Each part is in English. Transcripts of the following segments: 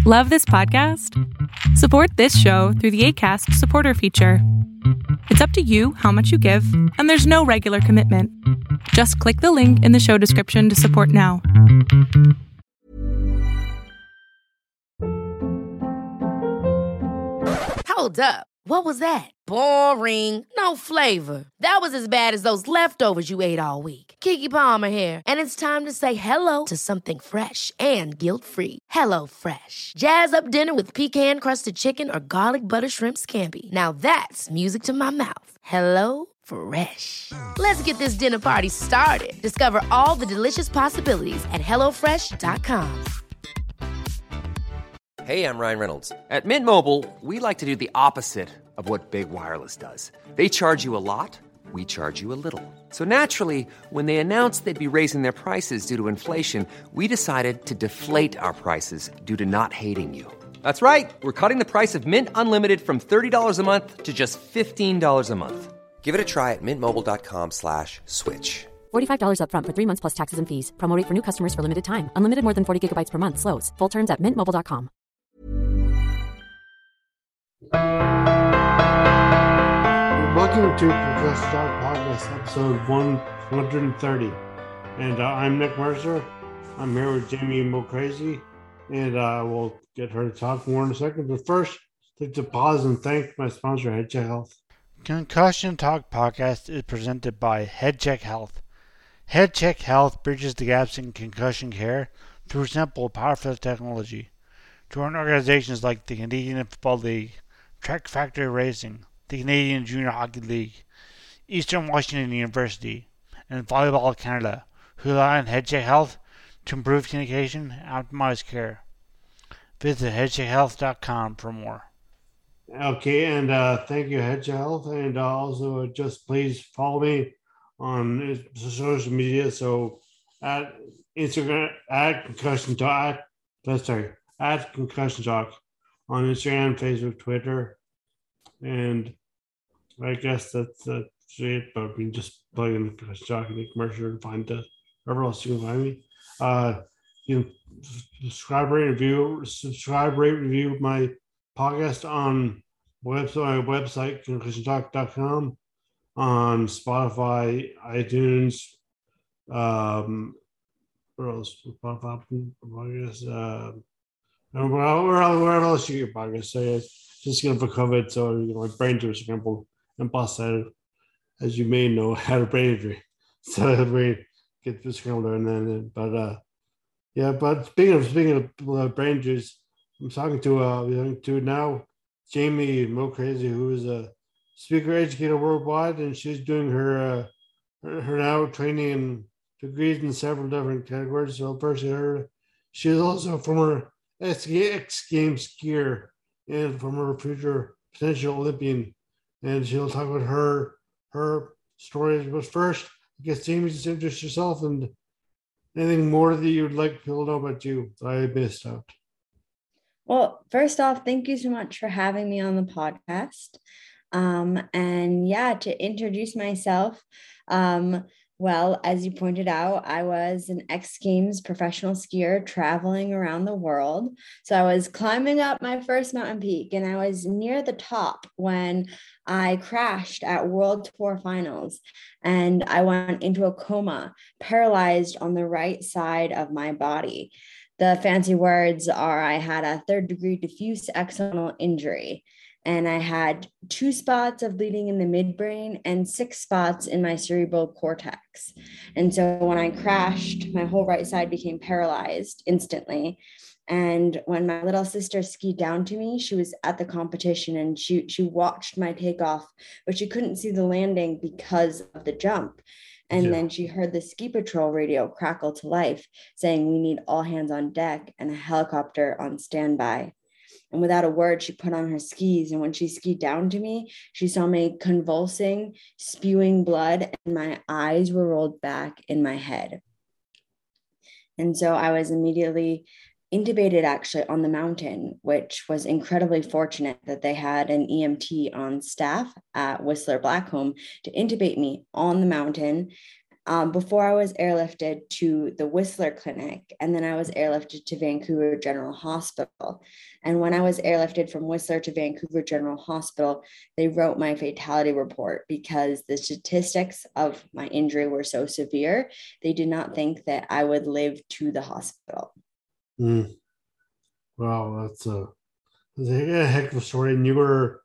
Love this podcast? Support this show through the Acast supporter feature. It's up to you how much you give, and there's no regular commitment. Just click the link in the show description to support now. Hold up. What was that? Boring. No flavor. That was as bad as those leftovers you ate all week. Keke Palmer here, and it's time to say hello to something fresh and guilt-free. Hello Fresh. Jazz up dinner with pecan-crusted chicken or garlic butter shrimp scampi. Now that's music to my mouth. Hello Fresh. Let's get this dinner party started. Discover all the delicious possibilities at hellofresh.com. Hey, I'm Ryan Reynolds. At Mint Mobile, we like to do the opposite of what Big Wireless does. They charge you a lot, we charge you a little. So naturally, when they announced they'd be raising their prices due to inflation, we decided to deflate our prices due to not hating you. That's right. We're cutting the price of Mint Unlimited from $30 a month to just $15 a month. Give it a try at mintmobile.com/switch. $45 up front for 3 months plus taxes and fees. Promo rate for new customers for limited time. Unlimited more than 40 gigabytes per month. Slows full terms at mintmobile.com. Welcome to Concussion Talk Podcast, episode 130. And I'm Nick Mercer. I'm here with Jamie Mulcrazy, and we'll get her to talk more in a second. But first, I'd like to pause and thank my sponsor, HeadCheck Health. Concussion Talk Podcast is presented by HeadCheck Health. HeadCheck Health bridges the gaps in concussion care through simple, powerful technology. Join organizations like the Canadian Football League, Trek Factory Racing, the Canadian Junior Hockey League, Eastern Washington University, and Volleyball Canada, who rely on HeadCheck Health to improve communication and optimize care. Visit headcheckhealth.com for more. Okay, and thank you, HeadCheck Health, and also just please follow me on social media. So at Instagram at Concussion Talk, at Concussion Talk on Instagram, Facebook, Twitter, and I guess that's it. But we just plug in Concussion Talk and Nick Mercer and find us wherever else you can find me. You can subscribe, rate, review my podcast on my website, concussiontalk.com, on Spotify, iTunes, where else? Spotify podcast, wherever else you get podcasts. So yeah, just going for COVID, so my brain was scrambled and busted. As you may know, I had a brain injury, so we get this scrambled and then. But But speaking of brain injuries, I'm talking to now Jamie Mulcrazy, who is a speaker educator worldwide, and she's doing her now training and degrees in several different categories. So first, she is also a former X Games skier and former future potential Olympian, and she'll talk about her stories. But first, I guess Jamie, just introduce yourself and anything more that you'd like people to know about you that I missed out. Well, first off, thank you so much for having me on the podcast. To introduce myself, well, as you pointed out, I was an X Games professional skier traveling around the world. So I was climbing up my first mountain peak, and I was near the top when I crashed at World Tour Finals, and I went into a coma, paralyzed on the right side of my body. The fancy words are I had a third-degree diffuse axonal injury, and I had 2 spots of bleeding in the midbrain and 6 spots in my cerebral cortex. And so when I crashed, my whole right side became paralyzed instantly. And when my little sister skied down to me, she was at the competition and she watched my takeoff, but she couldn't see the landing because of the jump. And then she heard the ski patrol radio crackle to life, saying, "We need all hands on deck and a helicopter on standby." And without a word, she put on her skis. And when she skied down to me, she saw me convulsing, spewing blood, and my eyes were rolled back in my head. And so I was immediately intubated actually on the mountain, which was incredibly fortunate that they had an EMT on staff at Whistler Blackcomb to intubate me on the mountain. before I was airlifted to the Whistler Clinic, and then I was airlifted to Vancouver General Hospital. And when I was airlifted from Whistler to Vancouver General Hospital, they wrote my fatality report because the statistics of my injury were so severe. They did not think that I would live to the hospital. Wow, that's a heck of a story. And you were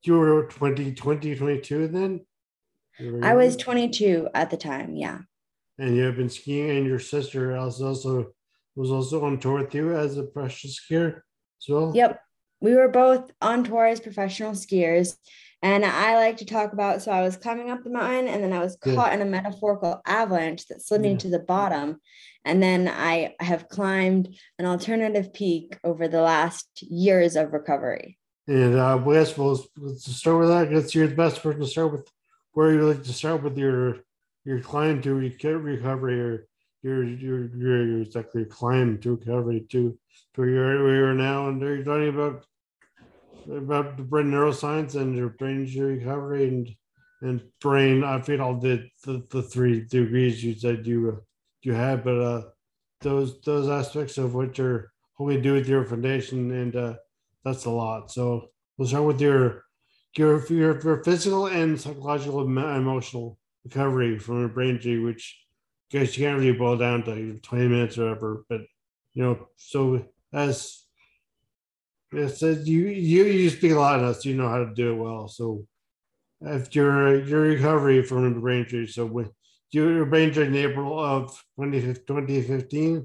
22 then? I was 22 at the time, yeah. And you have been skiing, and your sister was also on tour with you as a professional skier as well? Yep. We were both on tour as professional skiers. And I like to talk about, so I was climbing up the mountain, and then I was caught in a metaphorical avalanche that slid me to the bottom. And then I have climbed an alternative peak over the last years of recovery. And Wes, let's start with that. Because you're the best person to start with. Where you like to start with your climb to recovery, or your exactly climb to recovery to where you're now, and you're talking about the brain neuroscience and your brain injury recovery and brain. I forget all the 3 degrees you said you had, but those aspects of what you're hoping to do with your foundation, and that's a lot. So we'll start with your physical and psychological emotional recovery from a brain injury, which I guess you can't really boil down to 20 minutes or whatever. But so as it says, you speak a lot of us, you know how to do it well. So if your recovery from a brain injury, so when your brain injury in April of 2015,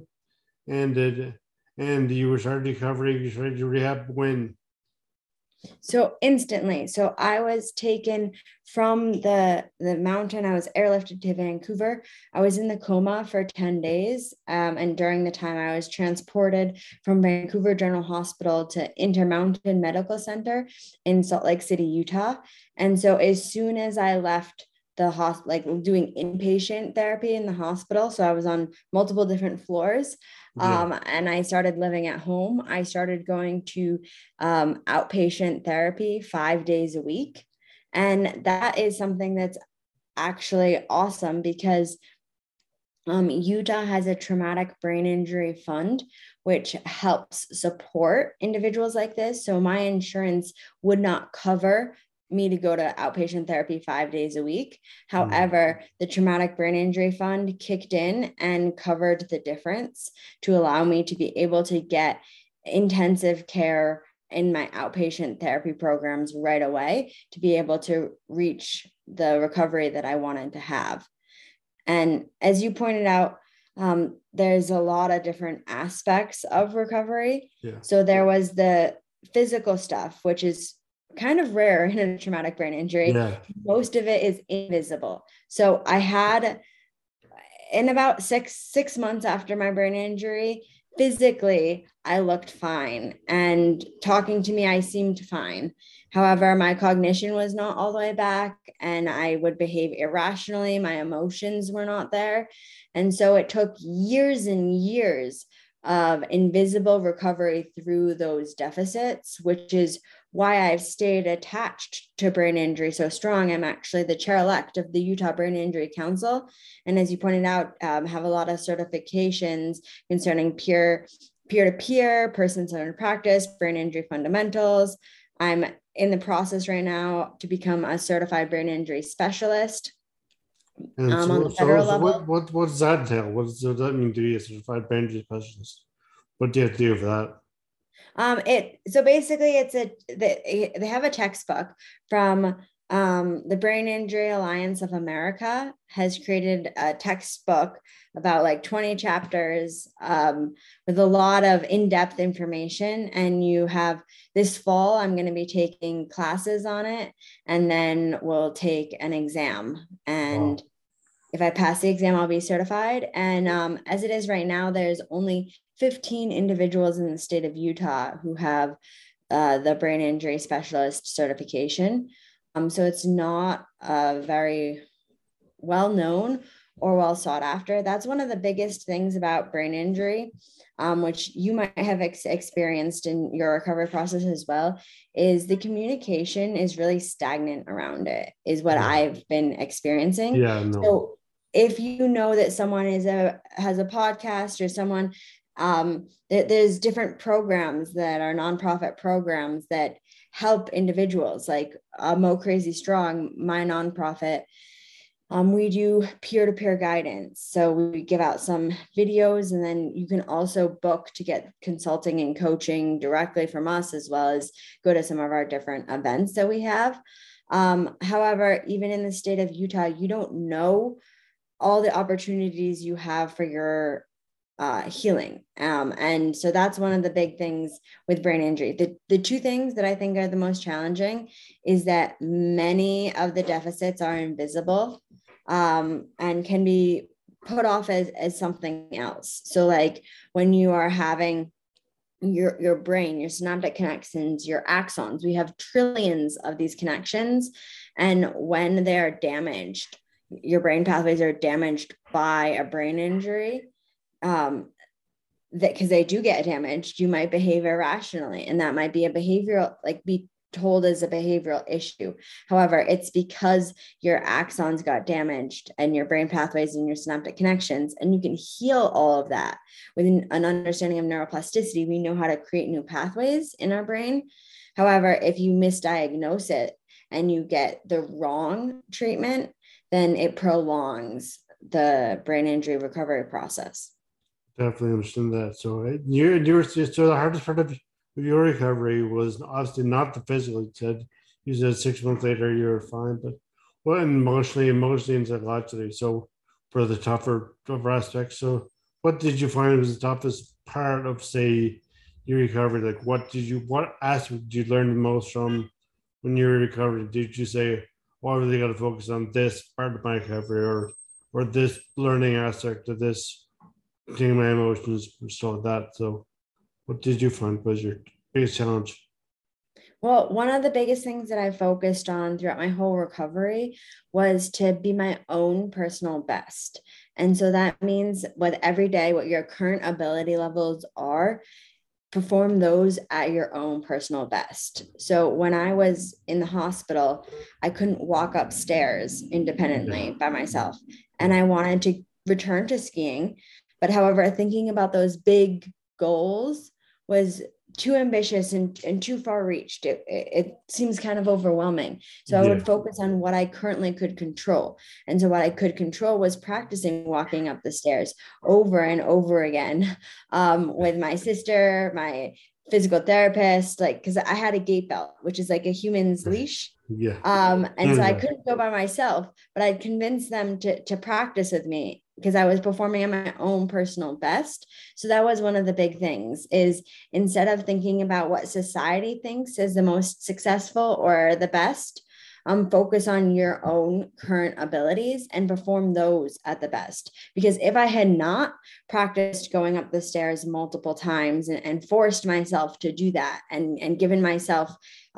and you were starting recovery, you started your rehab when? So instantly. So I was taken from the mountain. I was airlifted to Vancouver. I was in the coma for 10 days. And during the time I was transported from Vancouver General Hospital to Intermountain Medical Center in Salt Lake City, Utah. And so as soon as I left the hospital, like doing inpatient therapy in the hospital. So I was on multiple different floors. And I started living at home. I started going to outpatient therapy 5 days a week. And that is something that's actually awesome because Utah has a traumatic brain injury fund, which helps support individuals like this. So my insurance would not cover me to go to outpatient therapy 5 days a week. However, the traumatic brain injury fund kicked in and covered the difference to allow me to be able to get intensive care in my outpatient therapy programs right away to be able to reach the recovery that I wanted to have. And as you pointed out, there's a lot of different aspects of recovery. So there was the physical stuff, which is kind of rare in a traumatic brain injury. Most of it is invisible. So I had, in about six months after my brain injury, physically, I looked fine. And talking to me, I seemed fine. However, my cognition was not all the way back, and I would behave irrationally. My emotions were not there. And so it took years and years of invisible recovery through those deficits, which is why I've stayed attached to brain injury so strong. I'm actually the chair-elect of the Utah Brain Injury Council. And as you pointed out, have a lot of certifications concerning peer-to-peer, person-centered practice, brain injury fundamentals. I'm in the process right now to become a certified brain injury specialist. On the federal level. What does that entail? What does that mean to be a certified brain injury specialist? What do you have to do for that? So basically they have a textbook from the Brain Injury Alliance of America has created a textbook about like 20 chapters with a lot of in-depth information. And you have this fall, I'm going to be taking classes on it, and then we'll take an exam. And if I pass the exam, I'll be certified. And as it is right now, there's only 15 individuals in the state of Utah who have the brain injury specialist certification. So it's not very well known or well sought after. That's one of the biggest things about brain injury, which you might have experienced in your recovery process as well, is the communication is really stagnant around it, is what I've been experiencing. So if you know that someone has a podcast or someone, there's different programs that are nonprofit programs that help individuals, like Mo Crazy Strong, my nonprofit. We do peer-to-peer guidance. So we give out some videos, and then you can also book to get consulting and coaching directly from us, as well as go to some of our different events that we have. However, even in the state of Utah, you don't know all the opportunities you have for your healing. And so that's one of the big things with brain injury. The two things that I think are the most challenging is that many of the deficits are invisible, and can be put off as something else. So like when you are having your brain, your synaptic connections, your axons, we have trillions of these connections. And when they're damaged, your brain pathways are damaged by a brain injury, that because they do get damaged, you might behave irrationally, and that might be a behavioral, like be told as a behavioral issue. However, it's because your axons got damaged and your brain pathways and your synaptic connections, and you can heal all of that with an understanding of neuroplasticity. We know how to create new pathways in our brain. However, if you misdiagnose it and you get the wrong treatment, then it prolongs the brain injury recovery process. Definitely understand that. So so the hardest part of your recovery was obviously not the physical. You said 6 months later you were fine, but what emotionally and psychologically. So for the tougher aspects. So what did you find was the toughest part of, say, your recovery? Like what aspect did you learn the most from when you were recovering? Did you say, oh, I really got to focus on this part of my recovery, or this learning aspect of this, taking my emotions and stuff like that? So what did you find was your biggest challenge? Well, one of the biggest things that I focused on throughout my whole recovery was to be my own personal best. And so that means with every day, what your current ability levels are, perform those at your own personal best. So when I was in the hospital, I couldn't walk upstairs independently by myself. And I wanted to return to skiing. But however, thinking about those big goals was too ambitious and too far reached. It seems kind of overwhelming. So I would focus on what I currently could control. And so what I could control was practicing walking up the stairs over and over again, with my sister, my physical therapist, like, because I had a gait belt, which is like a human's leash. And so I couldn't go by myself, but I'd convince them to practice with me because I was performing at my own personal best. So that was one of the big things, is instead of thinking about what society thinks is the most successful or the best, focus on your own current abilities and perform those at the best. Because if I had not practiced going up the stairs multiple times and forced myself to do that and given myself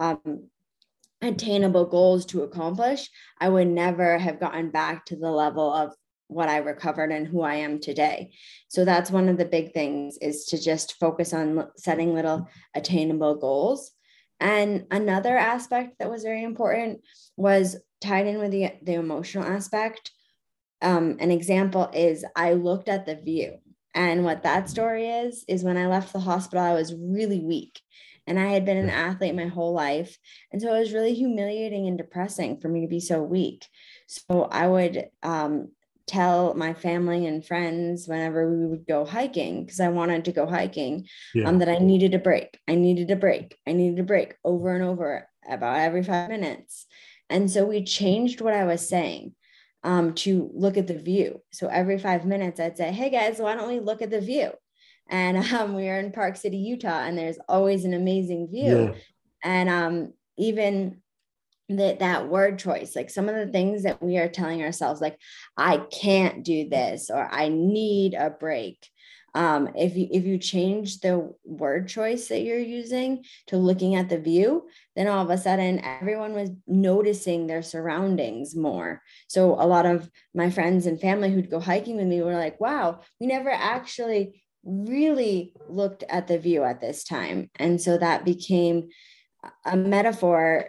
attainable goals to accomplish, I would never have gotten back to the level of what I recovered and who I am today. So that's one of the big things, is to just focus on setting little attainable goals. And another aspect that was very important was tied in with the emotional aspect. An example is I looked at the view. And what that story is when I left the hospital, I was really weak. And I had been an athlete my whole life. And so it was really humiliating and depressing for me to be so weak. So I would tell my family and friends whenever we would go hiking, because I wanted to go hiking, that I needed a break. I needed a break over and over, about every 5 minutes. And so we changed what I was saying to look at the view. So every 5 minutes I'd say, hey guys, why don't we look at the view? And we are in Park City, Utah, and there's always an amazing view. And even that word choice, like some of the things that we are telling ourselves, like, I can't do this, or I need a break. If you change the word choice that you're using to looking at the view, then all of a sudden everyone was noticing their surroundings more. So a lot of my friends and family who'd go hiking with me were like, wow, we never actually really looked at the view at this time. And so that became a metaphor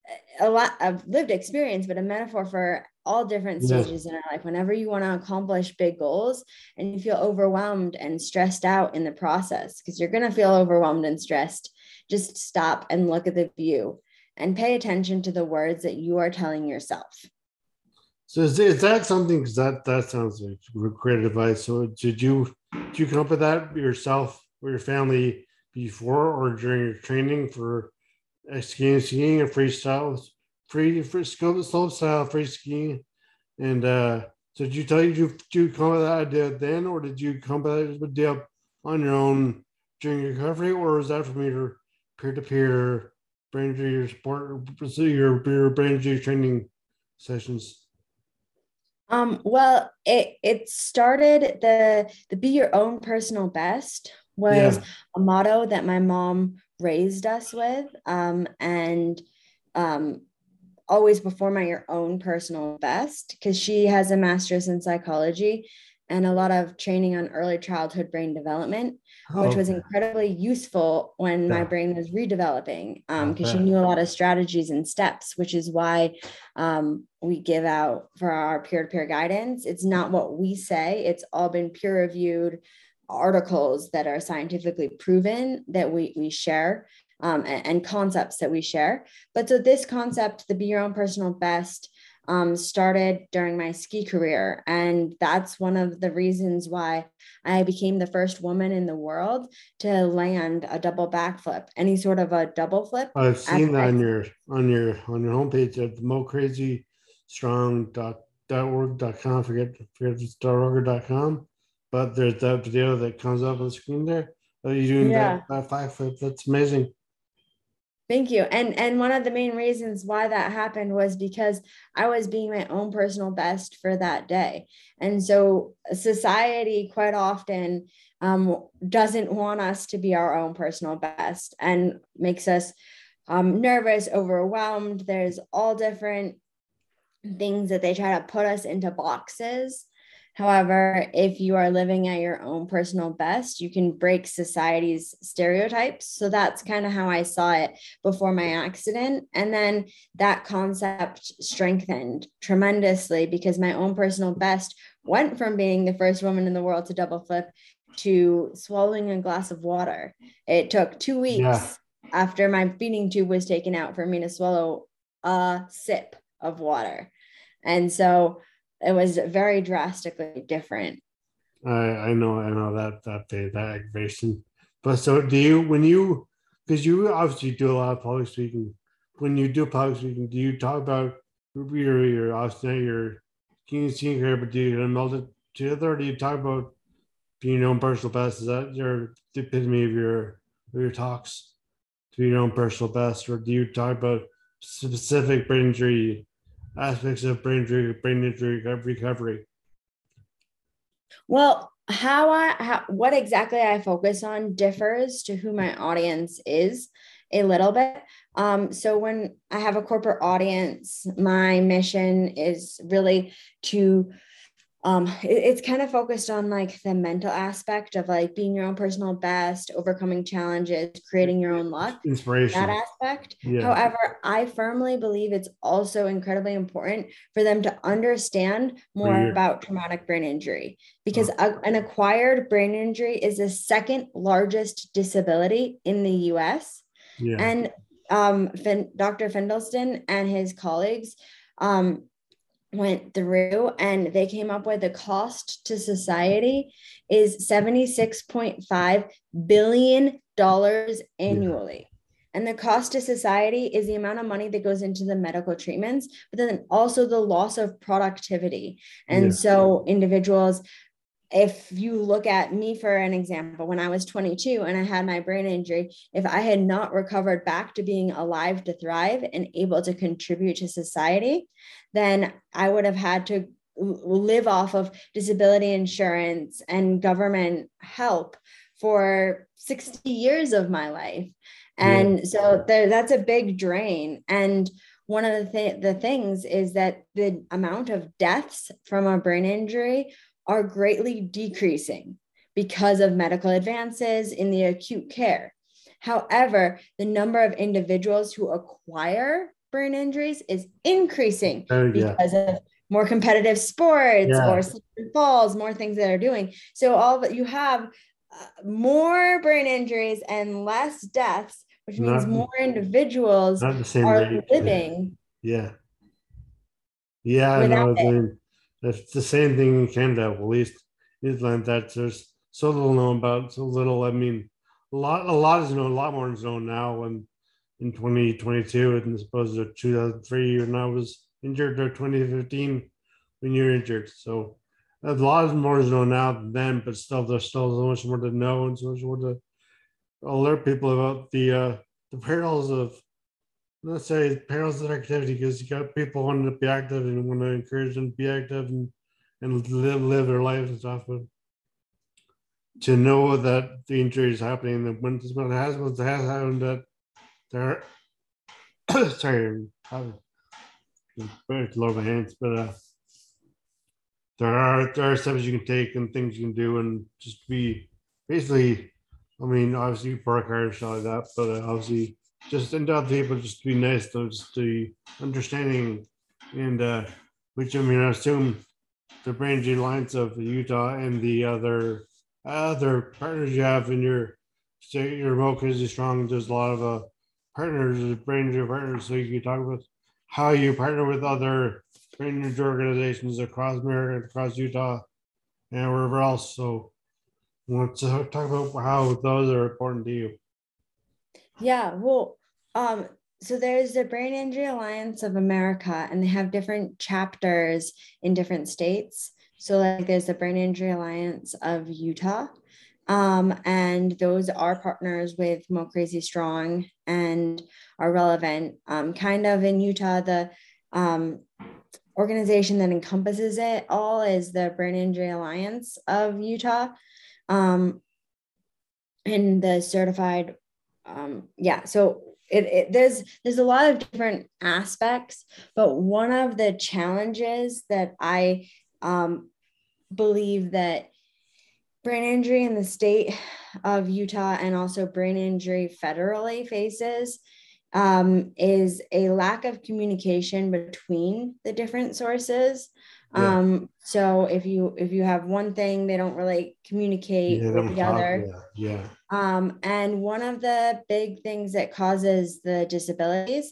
a lot of lived experience, but a metaphor for all different stages in our life. Whenever you want to accomplish big goals and you feel overwhelmed and stressed out in the process, because you're going to feel overwhelmed and stressed, just stop and look at the view and pay attention to the words that you are telling yourself. So is that something, because that sounds like great advice. So did you come up with that yourself or your family before or during your training for skiing and freestyle, slope style free skiing? And so did you come up with that idea then, or did you come up with that idea on your own during your recovery, or was that from your peer-to-peer brain injury support, your brain injury training sessions? Well, it started the be your own personal best was a motto that my mom raised us with, and always perform at your own personal best, because she has a master's in psychology and a lot of training on early childhood brain development, which was incredibly useful when my brain was redeveloping, because she knew a lot of strategies and steps, which is why we give out for our peer-to-peer guidance. It's not what we say. It's all been peer-reviewed articles that are scientifically proven that we share, and concepts that we share. But so this concept, the be your own personal best, started during my ski career. And that's one of the reasons why I became the first woman in the world to land a double backflip, any sort of a double flip. I've seen that on your homepage at the mocrazystrong.org.com. Forget it's .org.com, but there's that video that comes up on the screen there. Are you doing that backflip? That's amazing. Thank you. And one of the main reasons why that happened was because I was being my own personal best for that day. And so society quite often doesn't want us to be our own personal best and makes us nervous, overwhelmed. There's all different things that they try to put us into boxes. However, if you are living at your own personal best, you can break society's stereotypes. So that's kind of how I saw it before my accident. And then that concept strengthened tremendously because my own personal best went from being the first woman in the world to double flip to swallowing a glass of water. It took 2 weeks after my feeding tube was taken out for me to swallow a sip of water. And so it was very drastically different. I know that aggravation. But so because you obviously do a lot of public speaking. When you do public speaking, do you talk about your obviously your skiing career, but do you meld it together, or do you talk about being your own personal best? Is that the epitome of your talks, to be your own personal best, or do you talk about specific brain injury aspects of brain injury recovery? Well, what exactly I focus on differs to who my audience is a little bit. So when I have a corporate audience, my mission is really to it's kind of focused on like the mental aspect of like being your own personal best, overcoming challenges, creating your own luck, inspiration, that aspect. However, I firmly believe it's also incredibly important for them to understand more about traumatic brain injury, because an acquired brain injury is the second largest disability in the US. And Dr. Findleston and his colleagues went through and they came up with the cost to society is $76.5 billion annually. And the cost to society is the amount of money that goes into the medical treatments, but then also the loss of productivity. And so individuals, if you look at me for an example, when I was 22 and I had my brain injury, if I had not recovered back to being alive to thrive and able to contribute to society, then I would have had to live off of disability insurance and government help for 60 years of my life. And so that's a big drain. And one of the things is that the amount of deaths from a brain injury are greatly decreasing because of medical advances in the acute care. However, the number of individuals who acquire brain injuries is increasing Yeah. because of more competitive sports Yeah. or slip and falls, more things that are doing. So all that you have more brain injuries and less deaths, which means more individuals not the same are rate. living Yeah. Yeah, without no, I it. mean, it's the same thing in Canada, at least Newfoundland, that there's so little known about, so little. I mean, a lot is known, a lot more is known now when in 2022, and I suppose 2003 when I was injured, or 2015 when you're injured. So a lot more is known now than then, but still, there's still so much more to know and so much more to alert people about the perils of, let's say, perils of activity, because you got people wanting to be active and want to encourage them to be active and live their lives and stuff. But to know that the injury is happening, and when it has happened, that there are, sorry, I'm having to lower my hands, but there are steps you can take and things you can do, and just be basically, I mean, obviously work hard and stuff like that, but obviously just in other people, just be nice to just the understanding, and which, I mean, I assume the Brain Injury Alliance of Utah and the other partners you have in your state, your remote is strong. There's a lot of partners, brain injury partners, so you can talk about how you partner with other brain injury organizations across America, across Utah, and wherever else. So, I want to talk about how those are important to you. Yeah, well, so there's the Brain Injury Alliance of America, and they have different chapters in different states. So like there's the Brain Injury Alliance of Utah. And those are partners with Mo Crazy Strong and are relevant. Kind of in Utah, the organization that encompasses it all is the Brain Injury Alliance of Utah. And the certified, so there's a lot of different aspects, but one of the challenges that I believe that brain injury in the state of Utah and also brain injury federally faces is a lack of communication between the different sources. Yeah. So if you have one thing, they don't really communicate with the other. Yeah. And one of the big things that causes the disabilities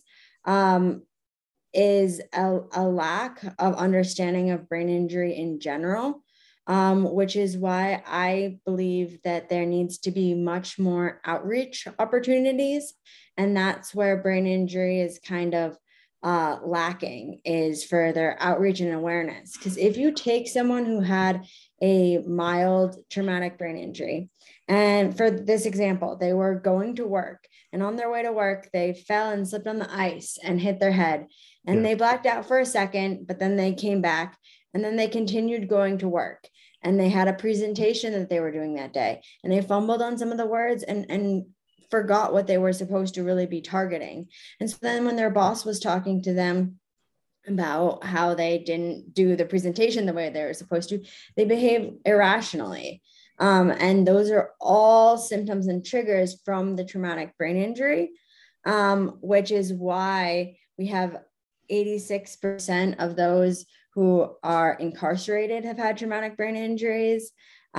is a lack of understanding of brain injury in general, which is why I believe that there needs to be much more outreach opportunities. And that's where brain injury is kind of lacking, is further outreach and awareness. Because if you take someone who had a mild traumatic brain injury, and for this example, they were going to work, and on their way to work, they fell and slipped on the ice and hit their head, and they blacked out for a second, but then they came back, and then they continued going to work, and they had a presentation that they were doing that day, and they fumbled on some of the words and forgot what they were supposed to really be targeting. And so then when their boss was talking to them about how they didn't do the presentation the way they were supposed to, they behaved irrationally. And those are all symptoms and triggers from the traumatic brain injury, which is why we have 86% of those who are incarcerated have had traumatic brain injuries.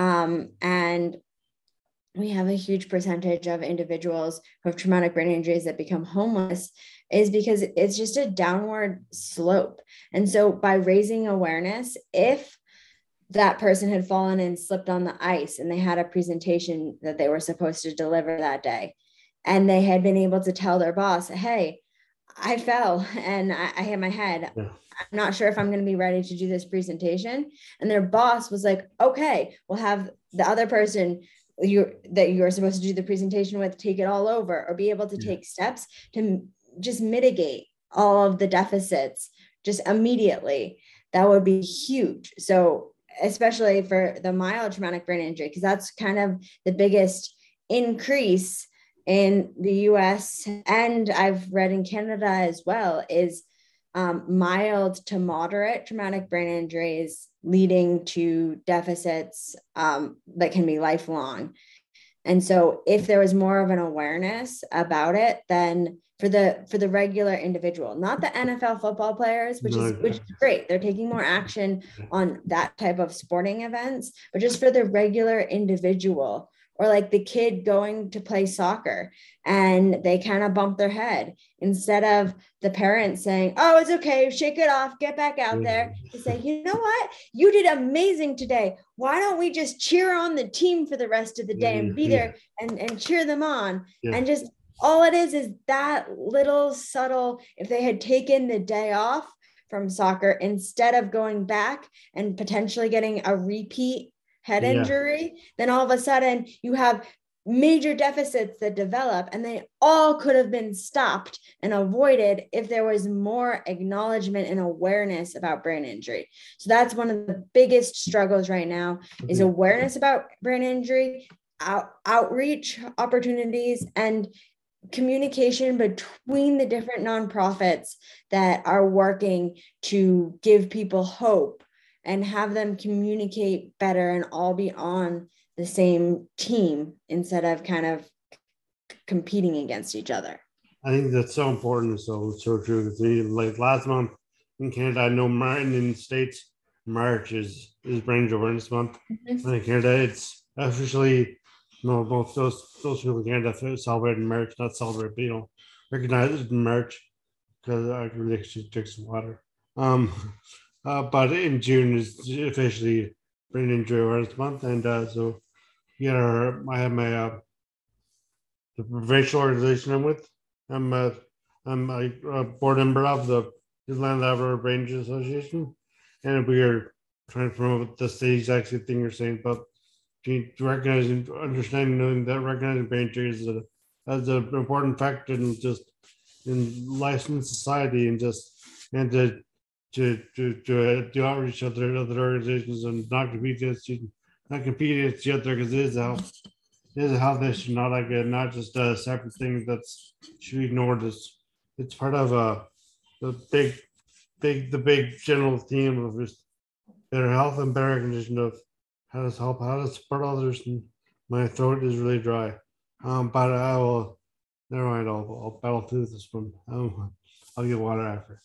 And we have a huge percentage of individuals who have traumatic brain injuries that become homeless, is because it's just a downward slope. And so by raising awareness, if that person had fallen and slipped on the ice and they had a presentation that they were supposed to deliver that day, and they had been able to tell their boss, hey, I fell and I hit my head. Yeah. I'm not sure if I'm going to be ready to do this presentation. And their boss was like, okay, we'll have the other person that you're supposed to do the presentation with take it all over, or be able to take steps to just mitigate all of the deficits just immediately. That would be huge. So especially for the mild traumatic brain injury, because that's kind of the biggest increase in the US, and I've read in Canada as well, is mild to moderate traumatic brain injuries leading to deficits that can be lifelong. And so if there was more of an awareness about it, then for the regular individual, not the NFL football players, which is great. They're taking more action on that type of sporting events, but just for the regular individual, or like the kid going to play soccer and they kind of bump their head, instead of the parents saying, oh, it's okay, shake it off, get back out there, to say, you know what, you did amazing today. Why don't we just cheer on the team for the rest of the day and be there and cheer them on? And just all it is that little subtle, if they had taken the day off from soccer instead of going back and potentially getting a repeat head injury, then all of a sudden you have major deficits that develop, and they all could have been stopped and avoided if there was more acknowledgement and awareness about brain injury. So that's one of the biggest struggles right now, is awareness about brain injury, outreach opportunities, and communication between the different nonprofits that are working to give people hope and have them communicate better and all be on the same team instead of kind of competing against each other. I think that's so important. So true. Like last month in Canada, I know in the States, March is Brain Injury Awareness Month. And in Canada, it's officially, both those people in Canada celebrate in March, not celebrate, but, recognize it in March, because I really should drink some water. But in June is officially Brain Injury Awareness Month, and so I have my the provincial organization I'm with. I'm a board member of the Newfoundland Labrador Brain Injury Association, and we are trying to promote the exact same thing you're saying about recognizing, understanding, knowing that recognizing brain injury is an important factor in life in society, and to do outreach to other organizations and not compete against each other, because it is a health issue, not just a separate thing that should be ignored. It's part of the big general theme of just better health and better recognition of how to support others. And my throat is really dry, but I will. Never mind. I'll battle through this one. I'll get water after.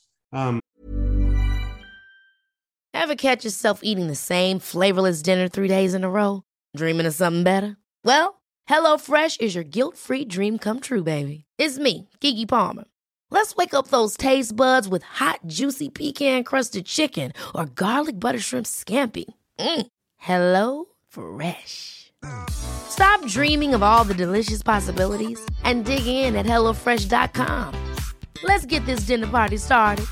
Ever catch yourself eating the same flavorless dinner 3 days in a row? Dreaming of something better? Well, HelloFresh is your guilt-free dream come true, baby. It's me, Keke Palmer. Let's wake up those taste buds with hot, juicy pecan-crusted chicken or garlic butter shrimp scampi. Hello Fresh. Stop dreaming of all the delicious possibilities and dig in at HelloFresh.com. Let's get this dinner party started.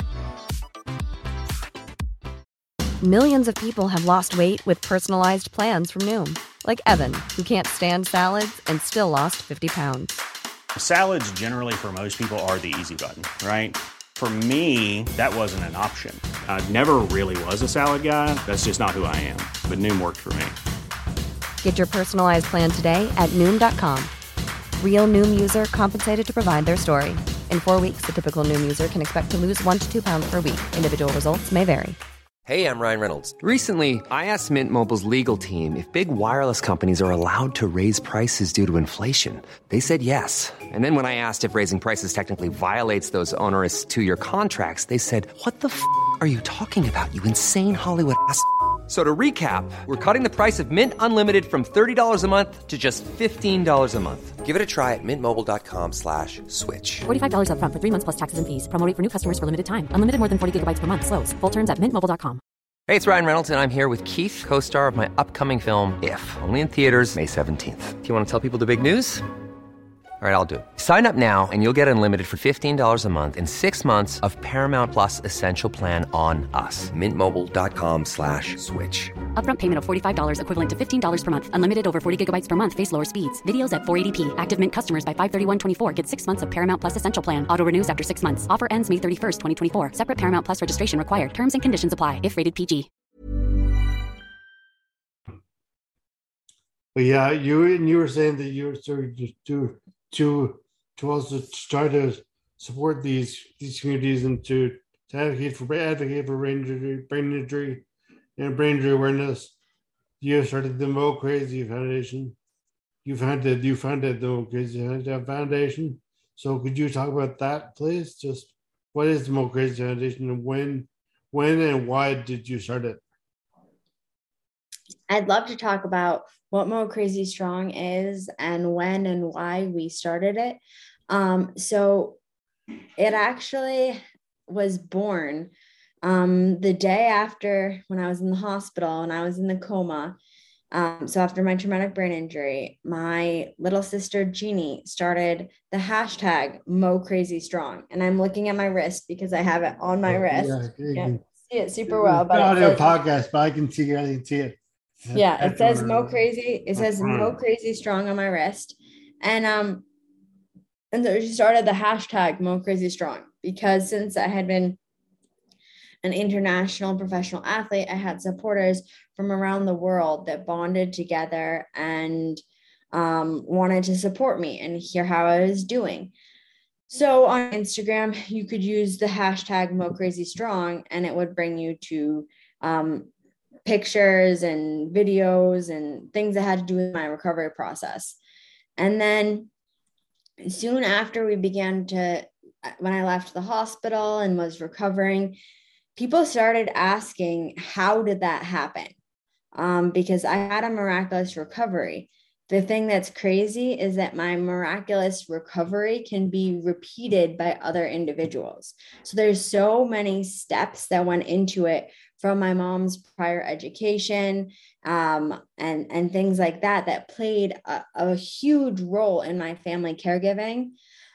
Millions of people have lost weight with personalized plans from Noom. Like Evan, who can't stand salads and still lost 50 pounds. Salads generally for most people are the easy button, right? For me, that wasn't an option. I never really was a salad guy. That's just not who I am. But Noom worked for me. Get your personalized plan today at Noom.com. Real Noom user compensated to provide their story. In 4 weeks, the typical Noom user can expect to lose 1 to 2 pounds per week. Individual results may vary. Hey, I'm Ryan Reynolds. Recently, I asked Mint Mobile's legal team if big wireless companies are allowed to raise prices due to inflation. They said yes. And then when I asked if raising prices technically violates those onerous 2-year contracts, they said, what the f*** are you talking about, you insane Hollywood ass f- So to recap, we're cutting the price of Mint Unlimited from $30 a month to just $15 a month. Give it a try at mintmobile.com/switch. $45 up front for 3 months plus taxes and fees. Promo rate for new customers for limited time. Unlimited more than 40 gigabytes per month. Slows full terms at mintmobile.com. Hey, it's Ryan Reynolds, and I'm here with Keith, co-star of my upcoming film, If, only in theaters May 17th. Do you want to tell people the big news? All right, I'll do it. Sign up now and you'll get unlimited for $15 a month and 6 months of Paramount Plus Essential Plan on us. mintmobile.com/switch. Upfront payment of $45 equivalent to $15 per month. Unlimited over 40 gigabytes per month. Face lower speeds. Videos at 480p. Active Mint customers by 531.24 get 6 months of Paramount Plus Essential Plan. Auto renews after 6 months. Offer ends May 31st, 2024. Separate Paramount Plus registration required. Terms and conditions apply if rated PG. But yeah, you were saying that you were starting to also try to support these communities and to advocate for brain injury and brain injury awareness. You started the Mo Crazy Foundation. you funded the Mo Crazy Foundation. So could you talk about that, please? Just what is the Mo Crazy Foundation, and when and why did you start it? I'd love to talk about what Mo Crazy Strong is and when and why we started it. So it actually was born the day after, when I was in the hospital and I was in the coma. So after my traumatic brain injury, my little sister Jeannie started the hashtag Mo Crazy Strong. And I'm looking at my wrist because I have it on my wrist. Yeah, see it super well. But audio podcast, but I can see it. Yeah, it says Mo Crazy. It says Mo Crazy Strong on my wrist. And so she started the hashtag Mo Crazy Strong because since I had been an international professional athlete, I had supporters from around the world that bonded together and wanted to support me and hear how I was doing. So on Instagram, you could use the hashtag Mo Crazy Strong, and it would bring you to pictures and videos and things that had to do with my recovery process. And then soon after when I left the hospital and was recovering, people started asking, how did that happen? Because I had a miraculous recovery. The thing that's crazy is that my miraculous recovery can be repeated by other individuals. So there's so many steps that went into it, from my mom's prior education and things like that played a huge role in my family caregiving.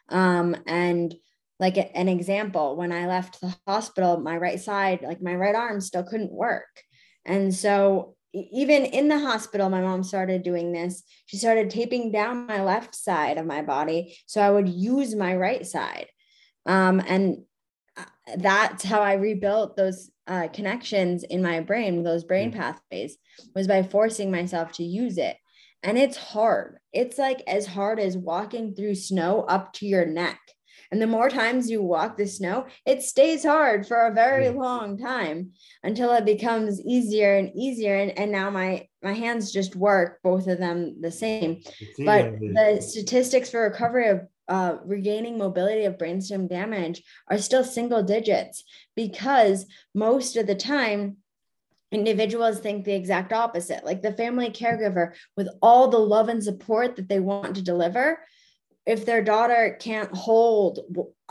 And like an example, when I left the hospital, my right side, like my right arm still couldn't work. And so even in the hospital, my mom started doing this. She started taping down my left side of my body so I would use my right side. And that's how I rebuilt those connections in my brain, those brain pathways, was by forcing myself to use it. And it's hard. It's like as hard as walking through snow up to your neck. And the more times you walk the snow, it stays hard for a very long time until it becomes easier and easier. And now my hands just work, both of them the same. But the statistics for recovery of regaining mobility of brainstem damage are still single digits, because most of the time individuals think the exact opposite. Like the family caregiver, with all the love and support that they want to deliver, if their daughter can't hold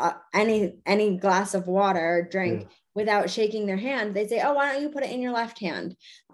any glass of water or drink without shaking their hand, they say, oh, why don't you put it in your left hand?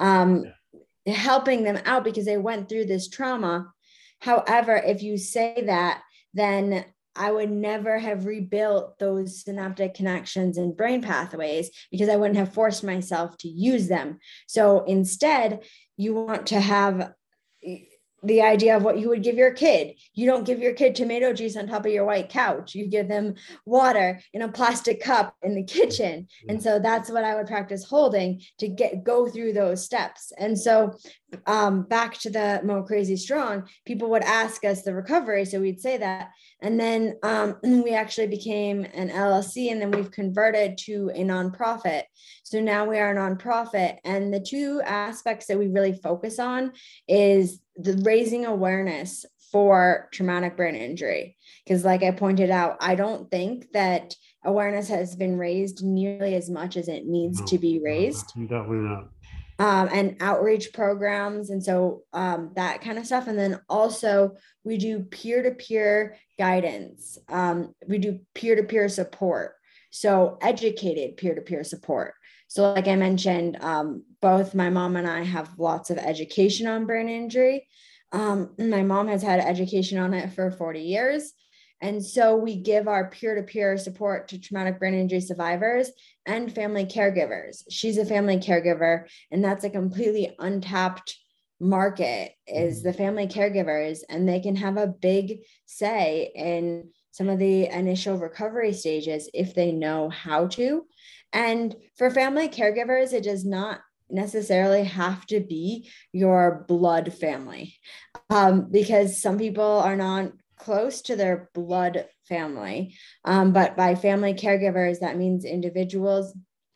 Helping them out because they went through this trauma. However, if you say that, then I would never have rebuilt those synaptic connections and brain pathways because I wouldn't have forced myself to use them. So instead, you want to have the idea of what you would give your kid. You don't give your kid tomato juice on top of your white couch. You give them water in a plastic cup in the kitchen. And so that's what I would practice holding to go through those steps. And so back to the Mo Crazy Strong, people would ask us the recovery. So we'd say that. And then we actually became an LLC, and then we've converted to a nonprofit. So now we are a nonprofit. And the two aspects that we really focus on is the raising awareness for traumatic brain injury. Because like I pointed out, I don't think that awareness has been raised nearly as much as it needs to be raised. Definitely not. And outreach programs. And so that kind of stuff. And then also we do peer-to-peer guidance. We do peer-to-peer support. So educated peer-to-peer support. So like I mentioned, both my mom and I have lots of education on brain injury. My mom has had education on it for 40 years. And so we give our peer-to-peer support to traumatic brain injury survivors and family caregivers. She's a family caregiver, and that's a completely untapped market, is the family caregivers, and they can have a big say in some of the initial recovery stages if they know how to. And for family caregivers, it does not necessarily have to be your blood family, because some people are not close to their blood family. But by family caregivers, that means individuals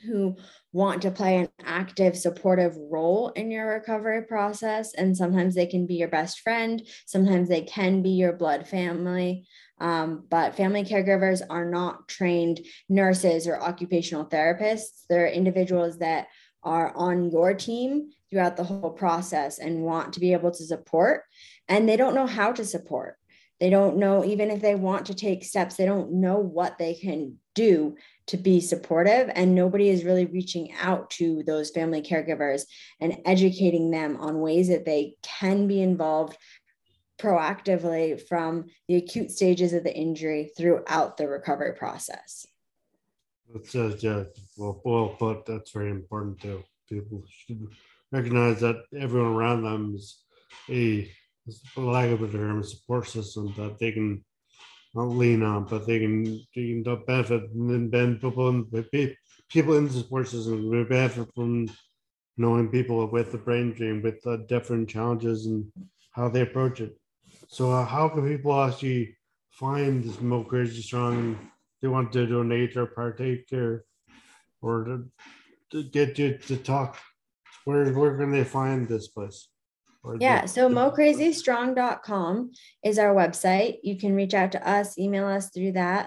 who want to play an active, supportive role in your recovery process. And sometimes they can be your best friend. Sometimes they can be your blood family. But family caregivers are not trained nurses or occupational therapists. They're individuals that are on your team throughout the whole process and want to be able to support. And they don't know how to support. They don't know, even if they want to take steps, they don't know what they can do to be supportive. And nobody is really reaching out to those family caregivers and educating them on ways that they can be involved proactively from the acute stages of the injury throughout the recovery process. Yeah, well put. That's very important too. People should recognize that everyone around them is for lack of a term, a support system that they can not lean on, but they can benefit, and then people in the support system will benefit from knowing people with the brain drain, with the different challenges and how they approach it. So how can people actually find this Mo Crazy Strong and they want to donate or partake or to get you to talk? Where can they find this place? Yeah, so mocrazystrong.com is our website. You can reach out to us, email us through that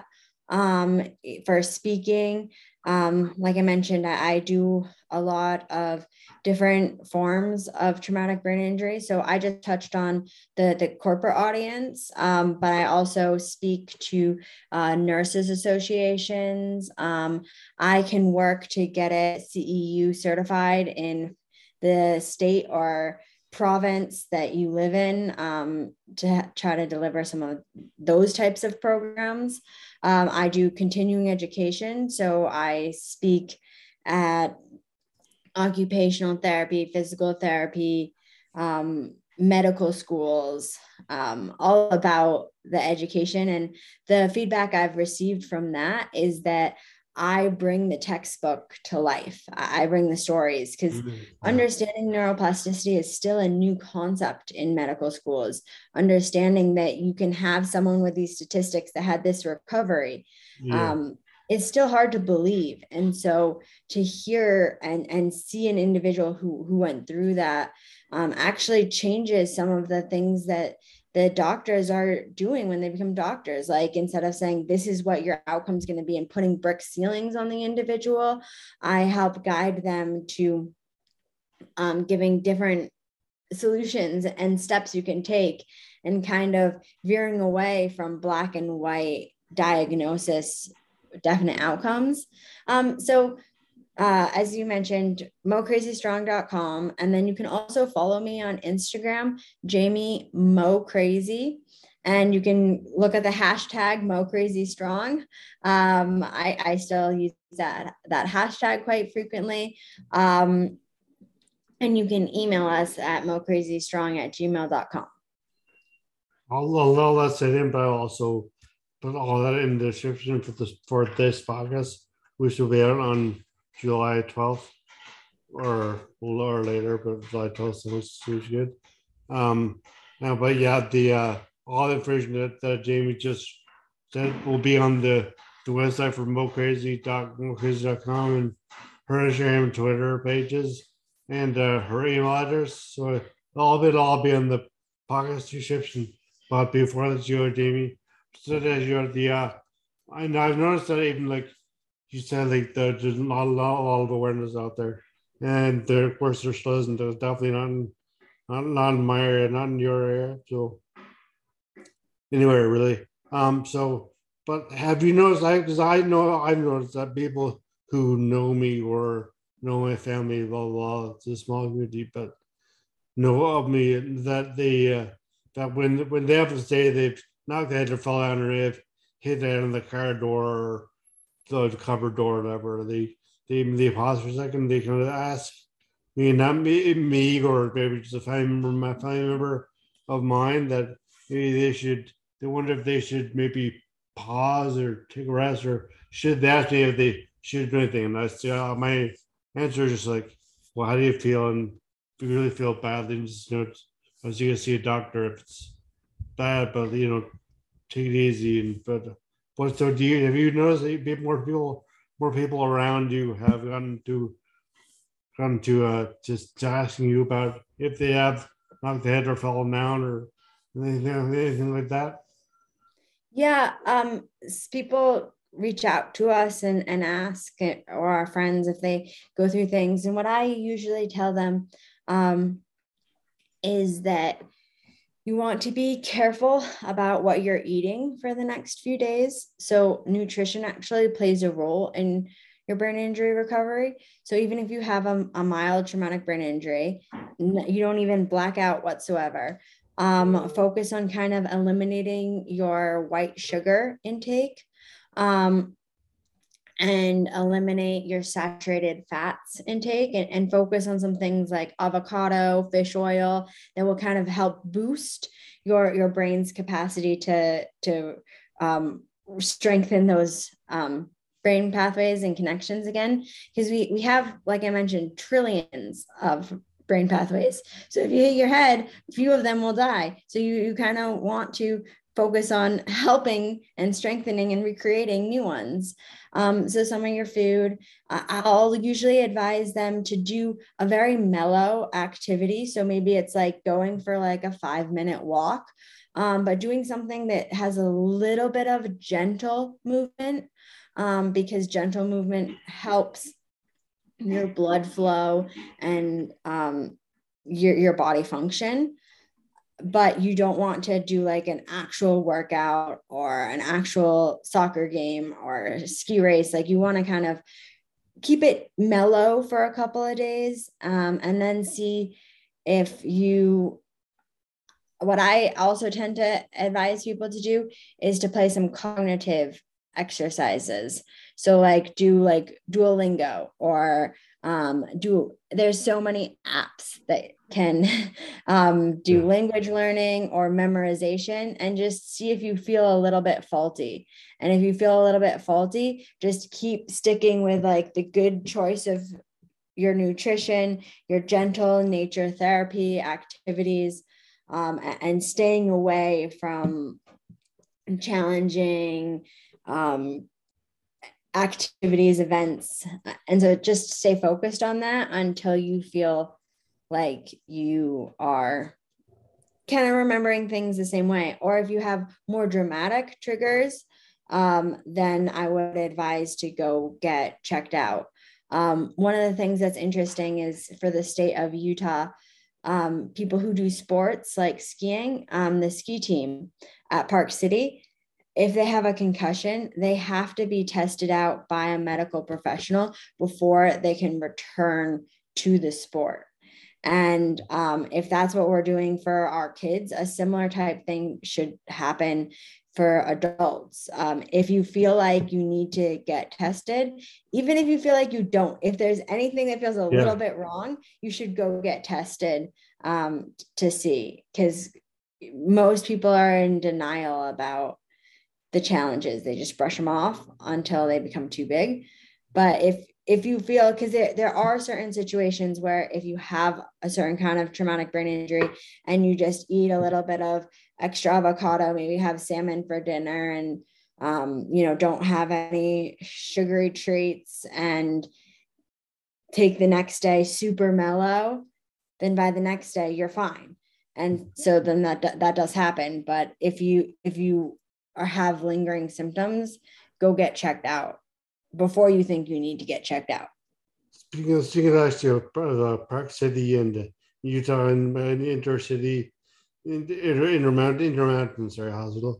for speaking. Like I mentioned, I do a lot of different forms of traumatic brain injury. So I just touched on the corporate audience, but I also speak to nurses associations. I can work to get it CEU certified in the state or province that you live in, to try to deliver some of those types of programs. I do continuing education. So I speak at occupational therapy, physical therapy, medical schools, all about the education. And the feedback I've received from that is that I bring the textbook to life. I bring the stories, because understanding neuroplasticity is still a new concept in medical schools. Understanding that you can have someone with these statistics that had this recovery, it's still hard to believe. And so to hear and see an individual who went through that actually changes some of the things that the doctors are doing when they become doctors. Like, instead of saying, this is what your outcome is going to be, and putting brick ceilings on the individual, I help guide them to giving different solutions and steps you can take, and kind of veering away from black and white diagnosis, definite outcomes. As you mentioned, mocrazystrong.com. And then you can also follow me on Instagram, Jamie Mo Crazy. And you can look at the hashtag MoCrazyStrong. I still use that hashtag quite frequently. And you can email us at mocrazystrong@gmail.com. I'll let that in, but I'll also put all that in the description for this podcast, which will be out on July 12th or later, but July 12th seems good. But yeah, the all the information that Jamie just said will be on the website for mocrazy.com and her Instagram and Twitter pages and her email address. So all of it all be on the podcast description. But before that, you, Jamie, so that you're I've noticed that even like you said, like there's not a lot of awareness out there, and there, of course, there still isn't. There's definitely not in my area, not in your area. So anywhere really. But have you noticed? Because I've noticed that people who know me or know my family, blah blah, blah, it's a small community, but know of me that they that when they have to say they've knocked their head or fall down or they've hit it on the car door or the cupboard door or whatever, they pause for a second, they kind of ask me, not me or maybe just a family member of mine, that maybe they wonder if they should maybe pause or take a rest, or should they ask me if they should do anything. And that's my answer is just like, well, how do you feel? And if you really feel bad, then just, I was going to see a doctor if it's bad, but take it easy. But so have you noticed that more people more people around you have come to just asking you about if they have knocked the head or fallen down or anything like that? Yeah, people reach out to us and ask or our friends if they go through things. And what I usually tell them is that you want to be careful about what you're eating for the next few days. So nutrition actually plays a role in your brain injury recovery. So even if you have a mild traumatic brain injury, you don't even black out whatsoever. Focus on kind of eliminating your white sugar intake. And eliminate your saturated fats intake and focus on some things like avocado, fish oil that will kind of help boost your brain's capacity to strengthen those brain pathways and connections again. Because we have, like I mentioned, trillions of brain pathways. So if you hit your head, a few of them will die. So you kind of want to focus on helping and strengthening and recreating new ones. So some of your food, I'll usually advise them to do a very mellow activity. So maybe it's like going for like a 5-minute walk, but doing something that has a little bit of gentle movement, because gentle movement helps your blood flow and your body function. But you don't want to do like an actual workout or an actual soccer game or a ski race. Like you want to kind of keep it mellow for a couple of days, and then see if what I also tend to advise people to do is to play some cognitive exercises. So like do like Duolingo or there's so many apps that can do language learning or memorization, and just see if you feel a little bit faulty. And if you feel a little bit faulty, just keep sticking with like the good choice of your nutrition, your gentle nature therapy activities, and staying away from challenging activities, events. And so just stay focused on that until you feel like you are kind of remembering things the same way. Or if you have more dramatic triggers, then I would advise to go get checked out. One of the things that's interesting is for the state of Utah, people who do sports like skiing, the ski team at Park City, if they have a concussion, they have to be tested out by a medical professional before they can return to the sport. And if that's what we're doing for our kids, a similar type thing should happen for adults. If you feel like you need to get tested, even if you feel like you don't, if there's anything that feels a little bit wrong, you should go get tested to see, because most people are in denial about the challenges. They just brush them off until they become too big. But if you feel, because there are certain situations where if you have a certain kind of traumatic brain injury and you just eat a little bit of extra avocado, maybe have salmon for dinner, and don't have any sugary treats, and take the next day super mellow, then by the next day you're fine. And so then that does happen. But if you have lingering symptoms, go get checked out before you think you need to get checked out. Speaking of actually Park City and Utah and Intercity, Intermountain Hospital,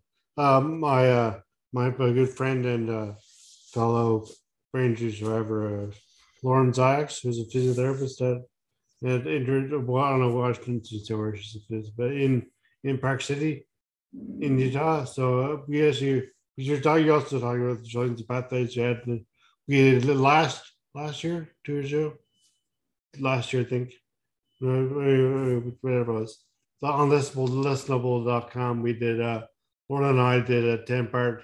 my good friend and fellow brain injury survivor, Lauren Zayaks, who's a physiotherapist at Washington, where she's a physio, but in Park City in Utah. So you're also talking about the joints pathways you had. We had last year, 2 years ago, last year I think, whatever it was. So on listenable.com, we did Laura and I did a 10-part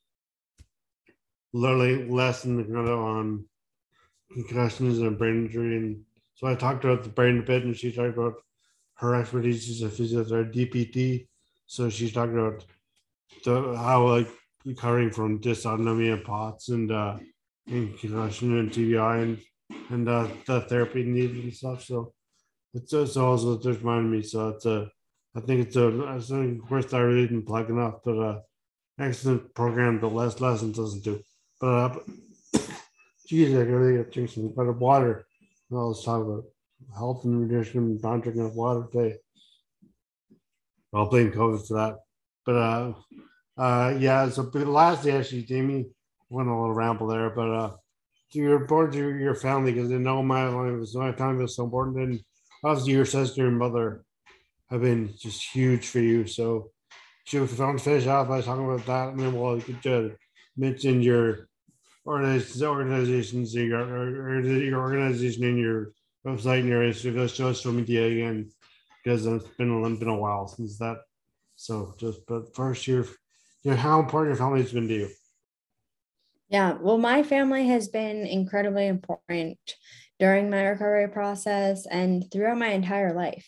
learning lesson on concussions and brain injury. And so I talked about the brain a bit, and she talked about her expertise as a physiotherapist, DPT. So she's talking about how like recovering from dysautonomia and POTS, and and concussion and TBI and the therapy needed and stuff. So it's also just reminded me. So I think it's of course I really didn't plug enough, but excellent program that Les Lessons doesn't do. But geez, I really got to drink some better water. All this talk about health and nutrition and not drinking enough water today. I'll blame COVID for that. But yeah, so the last day actually, Jamie went a little ramble there, but you're important to your family because they know my family was so important, and obviously your sister and mother have been just huge for you. So if you want to finish off by talking about that, and then we'll get to mention your organizations, your organization and your website and your social media again, because it's been a while since that. So but first, how important your family has been to you. Yeah, well, my family has been incredibly important during my recovery process and throughout my entire life.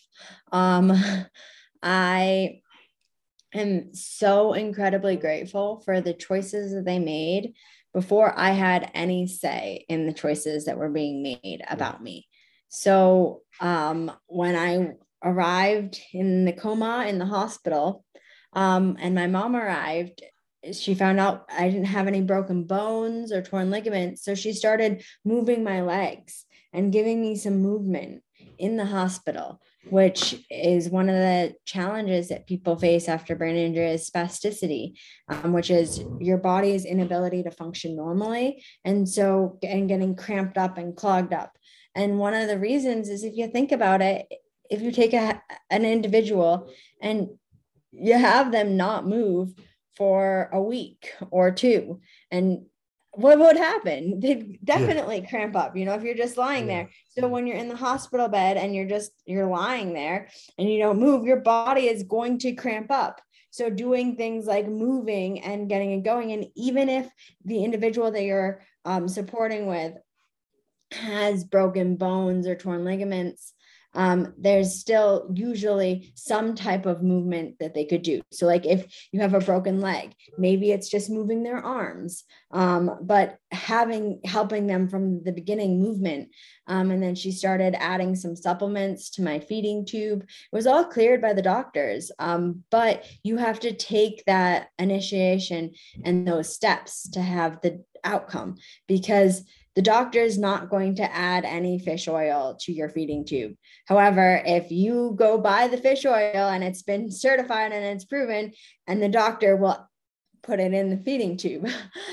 I am so incredibly grateful for the choices that they made before I had any say in the choices that were being made about me. So when I arrived in the coma in the hospital, and my mom arrived, she found out I didn't have any broken bones or torn ligaments. So she started moving my legs and giving me some movement in the hospital, which is one of the challenges that people face after brain injury is spasticity, which is your body's inability to function normally. And getting cramped up and clogged up. And one of the reasons is, if you think about it, if you take an individual and you have them not move for a week or two, and what would happen? They'd definitely cramp up, if you're just lying there. So when you're in the hospital bed and you're lying there and you don't move, your body is going to cramp up. So doing things like moving and getting it going, and even if the individual that you're supporting with has broken bones or torn ligaments, there's still usually some type of movement that they could do. So like if you have a broken leg, maybe it's just moving their arms, but helping them from the beginning movement. And then she started adding some supplements to my feeding tube. It was all cleared by the doctors. But you have to take that initiation and those steps to have the outcome, because the doctor is not going to add any fish oil to your feeding tube. However, if you go buy the fish oil and it's been certified and it's proven, and the doctor will put it in the feeding tube.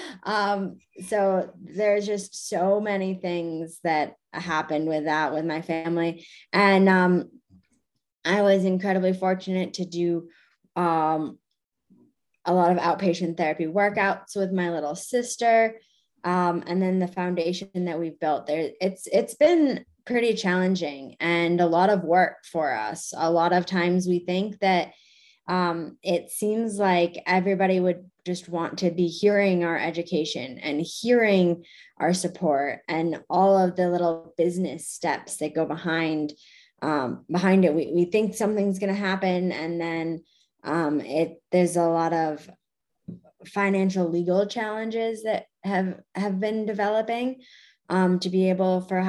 So there's just so many things that happened with my family. And I was incredibly fortunate to do a lot of outpatient therapy workouts with my little sister. And then the foundation that we've built there, it's been pretty challenging and a lot of work for us. A lot of times we think that it seems like everybody would just want to be hearing our education and hearing our support and all of the little business steps that go behind it. We think something's going to happen, and then there's a lot of financial legal challenges that have been developing to be able for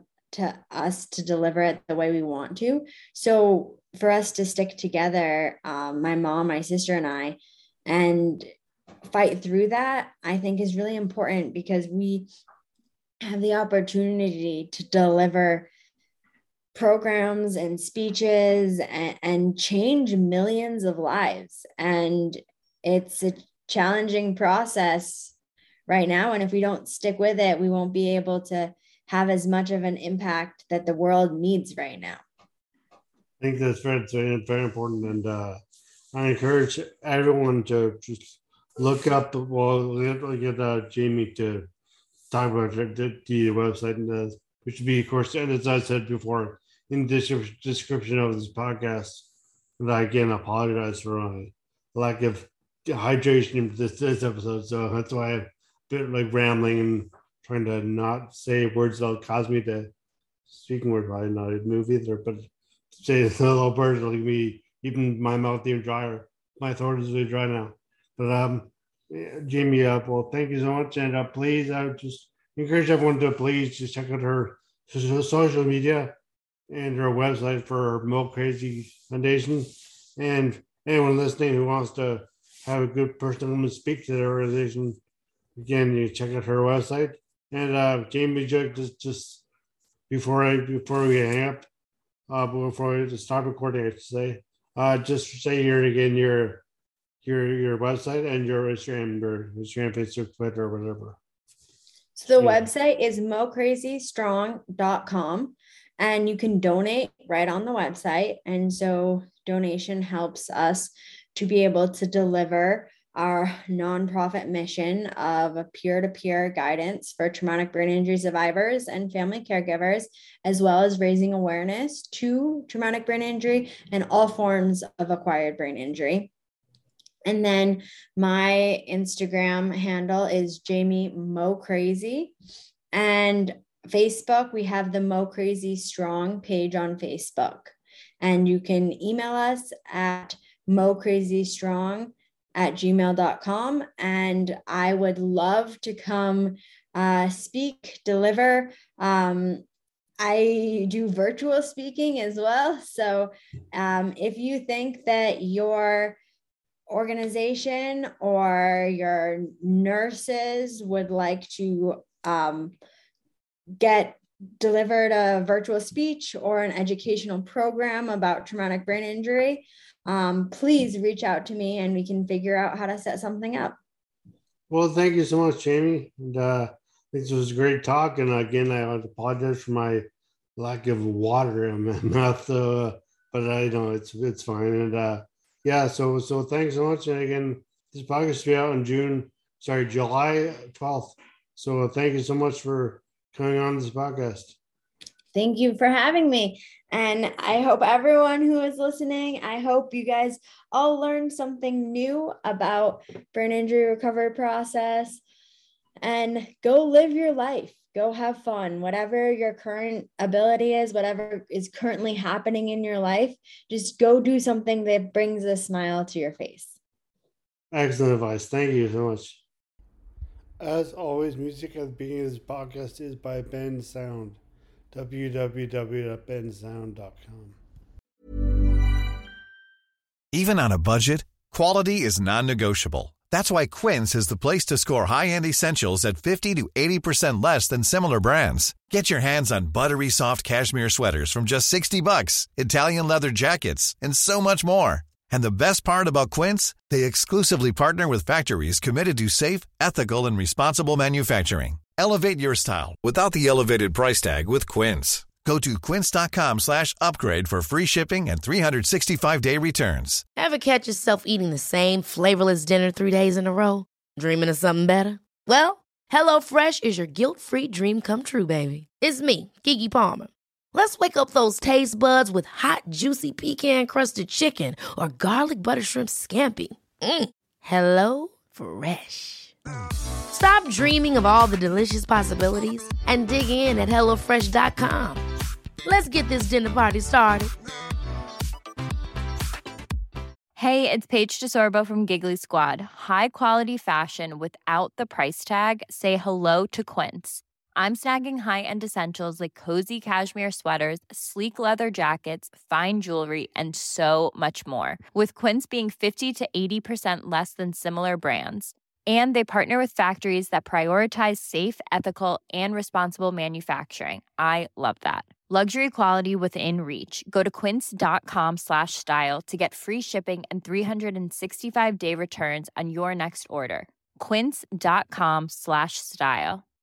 us to deliver it the way we want to. So for us to stick together, my mom, my sister, and I, and fight through that, I think is really important, because we have the opportunity to deliver programs and speeches and change millions of lives. And it's a challenging process right now. And if we don't stick with it, we won't be able to have as much of an impact that the world needs right now. I think that's very, very important. And I encourage everyone to just look up, get Jamie to talk about the website. And which should be, of course, and as I said before, in the description of this podcast. And I again apologize for my lack of hydration in this episode. So that's why I'm a bit like rambling and trying to not say words that'll cause me to, speaking word, probably not a move either, but say the little words like me, even my mouth even drier. My throat is really dry now. But Jamie, well, thank you so much. And please, just encourage everyone to please just check out her social media and her website for Mo Crazy Foundation. And anyone listening who wants to have a good person come and speak to their organization, again, you check out her website. And Jamie, just before we hang up, before we start recording, I should say, just say here again your website and your Instagram, Facebook, Twitter, or whatever. So the website is mocrazystrong.com, and you can donate right on the website. And so donation helps us to be able to deliver our nonprofit mission of peer-to-peer guidance for traumatic brain injury survivors and family caregivers, as well as raising awareness to traumatic brain injury and all forms of acquired brain injury. And then my Instagram handle is Jamie Mo Crazy. And Facebook, we have the Mo Crazy Strong page on Facebook. And you can email us at mocrazystrong@gmail.com. And I would love to come speak, deliver. I do virtual speaking as well. So if you think that your organization or your nurses would like to get delivered a virtual speech or an educational program about traumatic brain injury, please reach out to me and we can figure out how to set something up. Well, thank you so much, Jamie. And this was a great talk. And again, I apologize for my lack of water in my mouth, but I know it's fine. And yeah, so thanks so much. And again, this podcast will be out in July 12th. So thank you so much for coming on this podcast. Thank you for having me. And I hope everyone who is listening, I hope you guys all learned something new about brain injury recovery process, and go live your life. Go have fun. Whatever your current ability is, whatever is currently happening in your life, just go do something that brings a smile to your face. Excellent advice. Thank you so much. As always, music at the beginning of this podcast is by Ben Sound. www.bensound.com. Even on a budget, quality is non-negotiable. That's why Quince is the place to score high-end essentials at 50 to 80% less than similar brands. Get your hands on buttery soft cashmere sweaters from just $60, Italian leather jackets, and so much more. And the best part about Quince, they exclusively partner with factories committed to safe, ethical, and responsible manufacturing. Elevate your style without the elevated price tag with Quince. Go to quince.com/upgrade for free shipping and 365-day returns. Ever catch yourself eating the same flavorless dinner 3 days in a row? Dreaming of something better? Well, HelloFresh is your guilt-free dream come true, baby. It's me, Keke Palmer. Let's wake up those taste buds with hot, juicy pecan-crusted chicken or garlic butter shrimp scampi. Hello Fresh. Stop dreaming of all the delicious possibilities and dig in at HelloFresh.com. Let's get this dinner party started. Hey, it's Paige DeSorbo from Giggly Squad. High quality fashion without the price tag. Say hello to Quince. I'm snagging high-end essentials like cozy cashmere sweaters, sleek leather jackets, fine jewelry, and so much more. With Quince being 50 to 80% less than similar brands. And they partner with factories that prioritize safe, ethical, and responsible manufacturing. I love that. Luxury quality within reach. Go to quince.com/style to get free shipping and 365-day returns on your next order. Quince.com/style.